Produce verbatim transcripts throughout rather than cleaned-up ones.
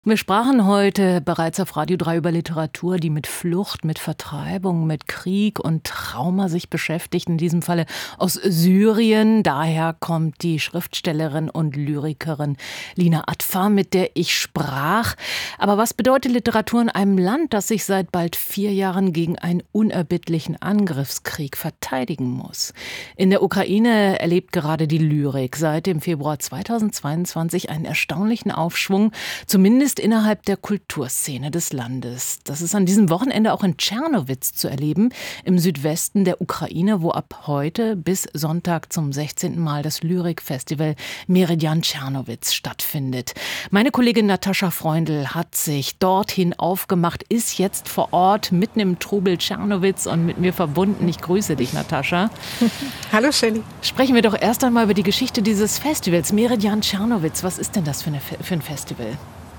Wir sprachen heute bereits auf Radio drei über Literatur, die mit Flucht, mit Vertreibung, mit Krieg und Trauma sich beschäftigt. In diesem Falle aus Syrien. Daher kommt die Schriftstellerin und Lyrikerin Lina Atfar, mit der ich sprach. Aber was bedeutet Literatur in einem Land, das sich seit bald vier Jahren gegen einen unerbittlichen Angriffskrieg verteidigen muss? In der Ukraine erlebt gerade die Lyrik seit dem Februar zweitausendzweiundzwanzig einen erstaunlichen Aufschwung, zumindest innerhalb der Kulturszene des Landes. Das ist an diesem Wochenende auch in Tschernowitz zu erleben, im Südwesten der Ukraine, wo ab heute bis Sonntag zum sechzehnten Mal das Lyrikfestival Meridian Tschernowitz stattfindet. Meine Kollegin Natascha Freundl hat sich dorthin aufgemacht, ist jetzt vor Ort mitten im Trubel Tschernowitz und mit mir verbunden. Ich grüße dich, Natascha. Hallo, Shelly. Sprechen wir doch erst einmal über die Geschichte dieses Festivals, Meridian Tschernowitz. Was ist denn das für, eine, für ein Festival?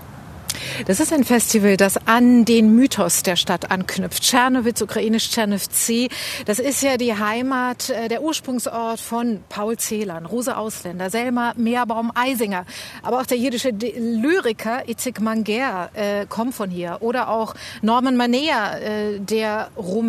Das ist ein Festival, das an den Mythos der Stadt anknüpft. Tschernowitz, ukrainisch Tschernowci, das ist ja die Heimat, der Ursprungsort von Paul Celan, Rosa Ausländer, Selma Meerbaum-Eisinger. Aber auch der jiddische Lyriker Itzik Manger äh, kommt von hier. Oder auch Norman Manea, äh, der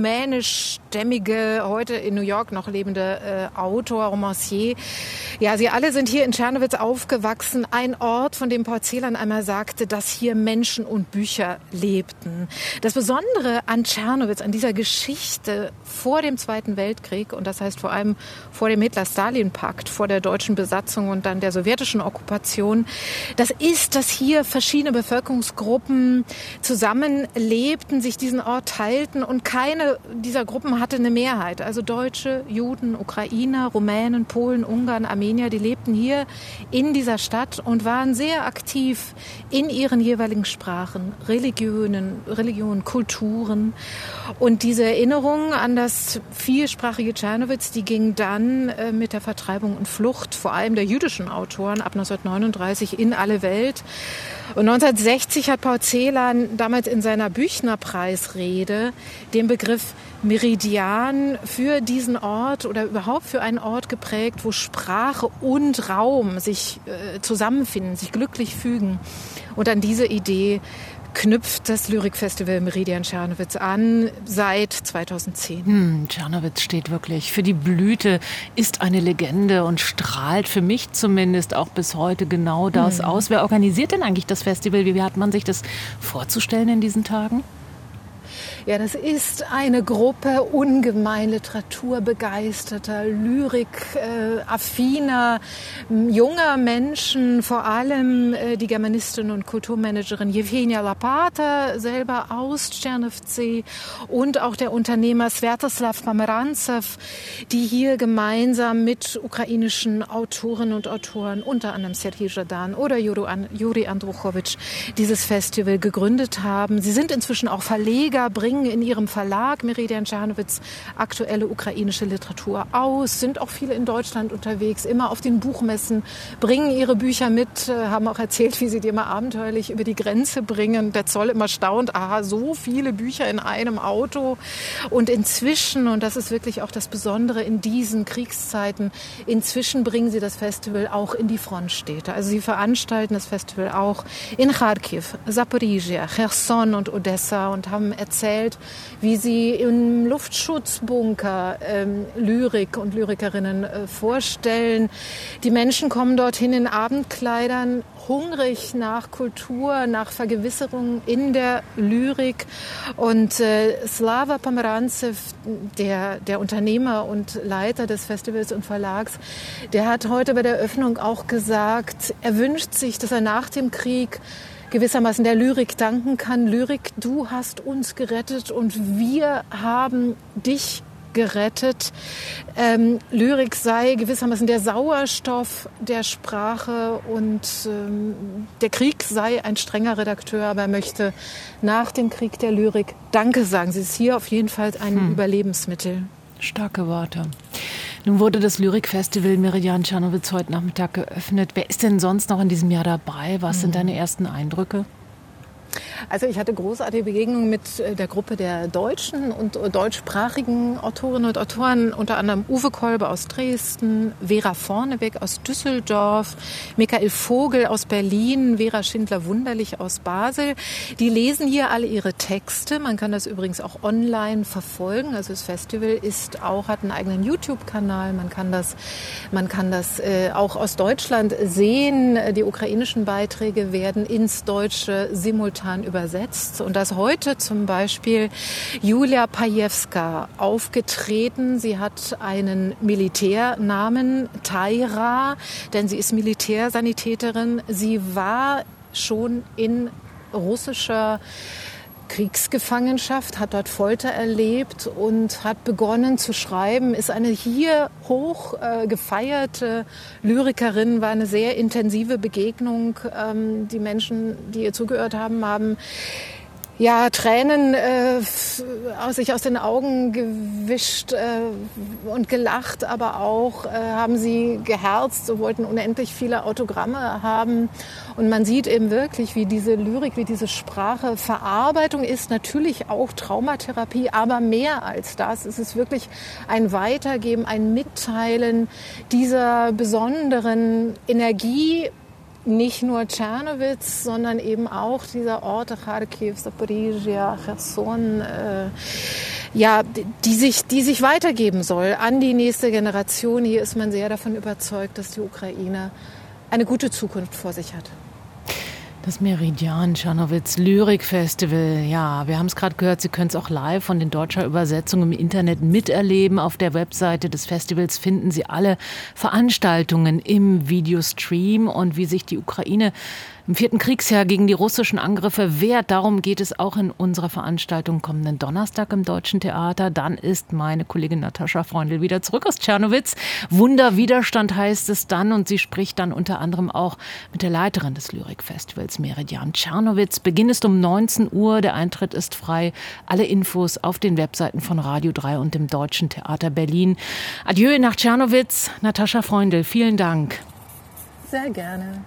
rumänischstämmige, heute in New York noch lebende äh, Autor, Romancier. Ja, sie alle sind hier in Tschernowitz aufgewachsen. Ein Ort, von dem Paul Celan einmal sagte, dass hier Menschen und Bücher lebten. Das Besondere an Tschernowitz, an dieser Geschichte vor dem Zweiten Weltkrieg, und das heißt vor allem vor dem Hitler-Stalin-Pakt, vor der deutschen Besatzung und dann der sowjetischen Okkupation, das ist, dass hier verschiedene Bevölkerungsgruppen zusammenlebten, sich diesen Ort teilten und keine dieser Gruppen hatte eine Mehrheit. Also Deutsche, Juden, Ukrainer, Rumänen, Polen, Ungarn, Armenier, die lebten hier in dieser Stadt und waren sehr aktiv in ihren jeweiligen Sprachen, Religionen, Religionen, Kulturen. Und diese Erinnerung an das vielsprachige Tschernowitz, die ging dann äh, mit der Vertreibung und Flucht, vor allem der jüdischen Autoren, ab neunzehnhundertneununddreißig in alle Welt. Und neunzehnhundertsechzig hat Paul Celan damals in seiner Büchner-Preisrede den Begriff Meridian für diesen Ort oder überhaupt für einen Ort geprägt, wo Sprache und Raum sich äh, zusammenfinden, sich glücklich fügen. Und an diese Idee knüpft das Lyrikfestival Meridian Tschernowitz an seit zweitausendzehn. Hm, Tschernowitz steht wirklich für die Blüte, ist eine Legende und strahlt für mich zumindest auch bis heute genau das hm. aus. Wer organisiert denn eigentlich das Festival? Wie hat man sich das vorzustellen in diesen Tagen? Ja, das ist eine Gruppe ungemein literaturbegeisterter, lyrikaffiner, äh, junger Menschen, vor allem äh, die Germanistin und Kulturmanagerin Jewgenia Lapata, selber aus Tschernowci, und auch der Unternehmer Sviatoslav Pomerantsew, die hier gemeinsam mit ukrainischen Autorinnen und Autoren, unter anderem Serhij Zhadan oder Juri Andruchowitsch, dieses Festival gegründet haben. Sie sind inzwischen auch Verleger, bringen in ihrem Verlag Meridian Tschernowitz aktuelle ukrainische Literatur aus, sind auch viele in Deutschland unterwegs, immer auf den Buchmessen, bringen ihre Bücher mit, haben auch erzählt, wie sie die immer abenteuerlich über die Grenze bringen. Der Zoll immer staunt, aha, so viele Bücher in einem Auto. Und inzwischen, und das ist wirklich auch das Besondere in diesen Kriegszeiten, inzwischen bringen sie das Festival auch in die Frontstädte. Also sie veranstalten das Festival auch in Kharkiv, Zaporizhia, Cherson und Odessa und haben erzählt, wie sie im Luftschutzbunker ähm, Lyrik und Lyrikerinnen äh, vorstellen. Die Menschen kommen dorthin in Abendkleidern, hungrig nach Kultur, nach Vergewisserung in der Lyrik. Und äh, Slava Pomerantsew, der, der Unternehmer und Leiter des Festivals und Verlags, der hat heute bei der Eröffnung auch gesagt, er wünscht sich, dass er nach dem Krieg gewissermaßen der Lyrik danken kann. Lyrik, du hast uns gerettet und wir haben dich gerettet. Ähm, Lyrik sei gewissermaßen der Sauerstoff der Sprache und ähm, der Krieg sei ein strenger Redakteur, aber er möchte nach dem Krieg der Lyrik Danke sagen. Sie ist hier auf jeden Fall ein hm. Überlebensmittel. Starke Worte. Nun wurde das Lyrikfestival Meridian Tschernowitz heute Nachmittag geöffnet. Wer ist denn sonst noch in diesem Jahr dabei? Was sind deine ersten Eindrücke? Also ich hatte großartige Begegnungen mit der Gruppe der deutschen und deutschsprachigen Autorinnen und Autoren, unter anderem Uwe Kolbe aus Dresden, Vera Vorneweg aus Düsseldorf, Michael Vogel aus Berlin, Vera Schindler-Wunderlich aus Basel. Die lesen hier alle ihre Texte. Man kann das übrigens auch online verfolgen. Also das Festival ist auch, hat einen eigenen YouTube-Kanal. Man kann das, man kann das äh, auch aus Deutschland sehen. Die ukrainischen Beiträge werden ins Deutsche simultan übersetzt. Und dass heute zum Beispiel Julia Pajewska aufgetreten. Sie hat einen Militärnamen, Taira, denn sie ist Militärsanitäterin. Sie war schon in russischer Kriegsgefangenschaft, hat dort Folter erlebt und hat begonnen zu schreiben, ist eine hier hoch äh, gefeierte Lyrikerin, war eine sehr intensive Begegnung. Ähm, die Menschen, die ihr zugehört haben, haben ja, Tränen äh, aus sich aus den Augen gewischt äh, und gelacht, aber auch äh, haben sie geherzt, so wollten unendlich viele Autogramme haben. Und man sieht eben wirklich, wie diese Lyrik, wie diese Sprache Verarbeitung ist, natürlich auch Traumatherapie, aber mehr als das. Es ist wirklich ein Weitergeben, ein Mitteilen dieser besonderen Energie, nicht nur Tschernowitz, sondern eben auch dieser Orte Charkiw, Zaporizhia, Cherson, äh, ja, die sich, die sich weitergeben soll an die nächste Generation. Hier ist man sehr davon überzeugt, dass die Ukraine eine gute Zukunft vor sich hat. Das Meridian Tschernowitz Lyrikfestival, ja, wir haben es gerade gehört, Sie können es auch live von den deutscher Übersetzung im Internet miterleben. Auf der Webseite des Festivals finden Sie alle Veranstaltungen im Videostream und wie sich die Ukraine im vierten Kriegsjahr gegen die russischen Angriffe wehrt. Darum geht es auch in unserer Veranstaltung kommenden Donnerstag im Deutschen Theater. Dann ist meine Kollegin Natascha Freundl wieder zurück aus Tschernowitz. Wunderwiderstand heißt es dann und sie spricht dann unter anderem auch mit der Leiterin des Lyrikfestivals Meridian Tschernowitz. Beginn ist um neunzehn Uhr, der Eintritt ist frei. Alle Infos auf den Webseiten von Radio drei und dem Deutschen Theater Berlin. Adieu nach Tschernowitz, Natascha Freundl, vielen Dank. Sehr gerne.